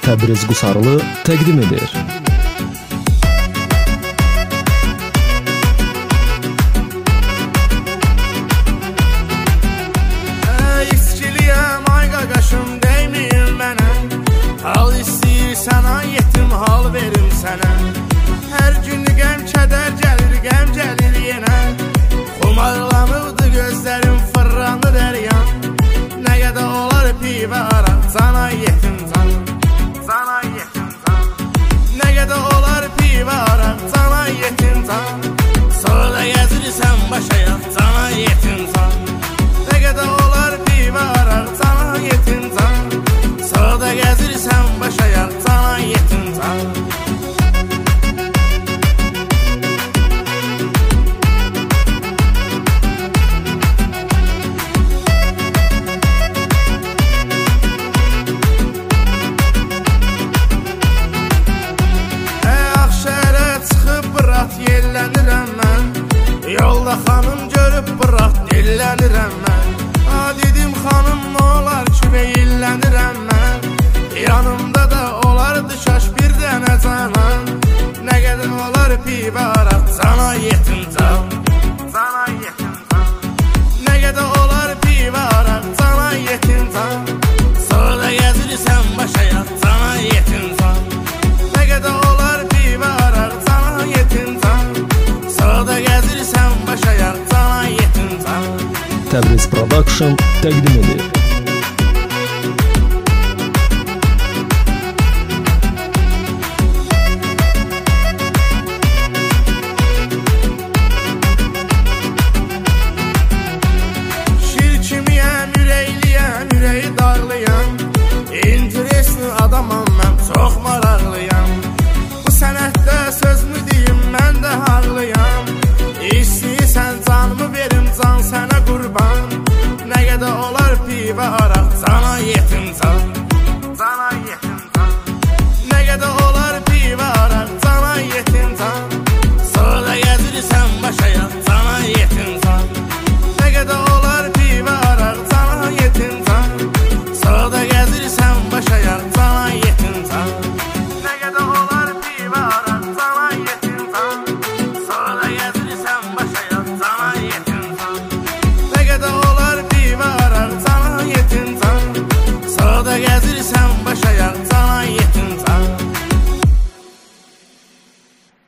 Təbriz Qusarlı təqdim edir. İskiliyəm, ay qaqaşım, deyməyin mənə. Hal istəyirsən, ay yetim, hal verim sənə. Hər gün qəm-kədər gəlir yenə. Xumarlanırdı gözlərim, fırlanır hər yan. Nə qədər olar pivə ara, cana yetim can. Cana yetim can. Nə qədər olar pivə ara, cana yetim can. Sonra gəzirsən başaya, cana yetim can. Nə qədər olar pivə ara, cana yetim can. Sonra gəzirsən başaya, cana yetim can. Yellənirəm mən, yolda xanım görüb bırat, dillənirəm mən. Dedim xanım, nə olar ki, veyillənirəm mən. Yanımda da olardı şaş bir dənə canan. Nə qədər olar pivə ara, cana yetim can. Cana yetim can. Nə qədər olar pivə ara, cana yetim can. Sonra gəzirsən başaya, cana yetim can. Nə qədər olar pivə ara, cana yetim can. Sonra gəzirsən başaya, cana yetim can. Təbriz Production təqdim edir.